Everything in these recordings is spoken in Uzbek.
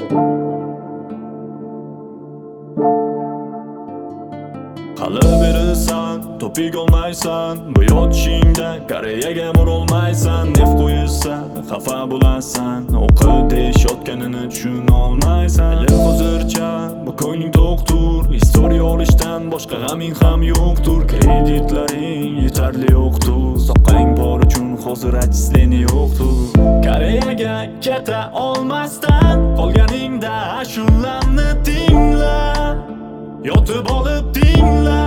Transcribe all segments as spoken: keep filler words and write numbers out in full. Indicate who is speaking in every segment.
Speaker 1: Qalaversan, topik olmaysan, bu yotishingda Koreyaga borolmaysan. Nef qo'yilsa, xafa bo'lasan, o'qi deyishayotganini tushuna olmaysan. Lekin hozircha bu ko'ngling to'qtur, istoriya olishdan boshqa g'aming ham yo'qtur. Kreditlaring yetarli yo'qtur, soqqang bor uchun hozir отчисление yo'qtur. Koreyaga keta olmasdan qolganingda ashulani tingla, yotib olib tingla.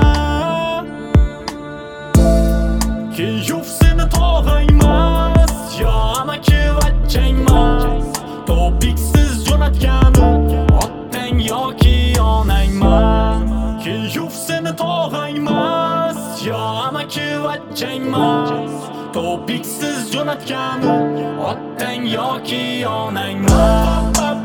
Speaker 1: Kiyuf seni tog'aymas, yo amakivachchangmas. Topiksiz jo'natgani otang yoki onangmas. Kiyuf seni tog'aymas, yo amakivachchangmas. Topiksiz jo'natgani otang yoki onangmas.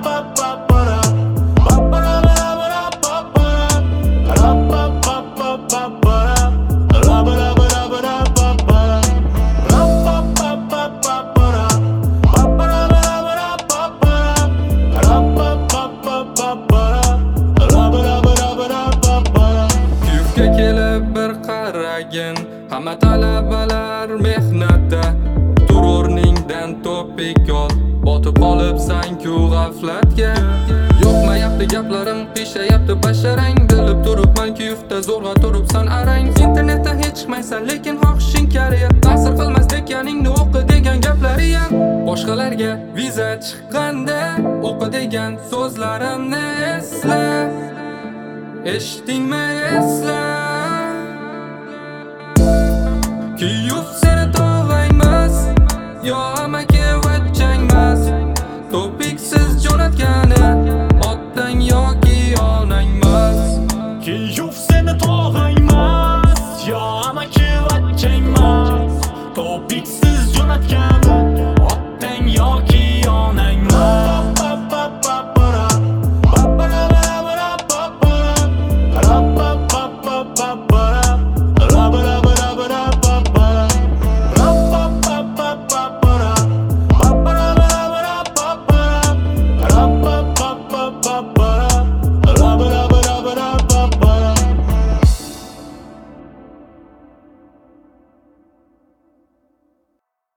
Speaker 2: Hamma talabalar mehnatda, tur o'rningdan topik ol. Botib qolibsan-ku g'aflatga. Yo'qmayapti gaplarim, qiyshayapti basharang. Bilib turibman kiyufda zo'rg'a turibsan arang. Internetdan hech chiqmaysan, lekin xohishing Koreya. Ta'sir qilmas deganingni o'qi degan gaplariyam. Boshqalarga viza chiqqanda o'qi degan so'zlarimni esla. Eshitdingmi, esla. Kiyuf seni tog'aymas, yo amakivachchangmas. Topiksiz jo'natgani otang yo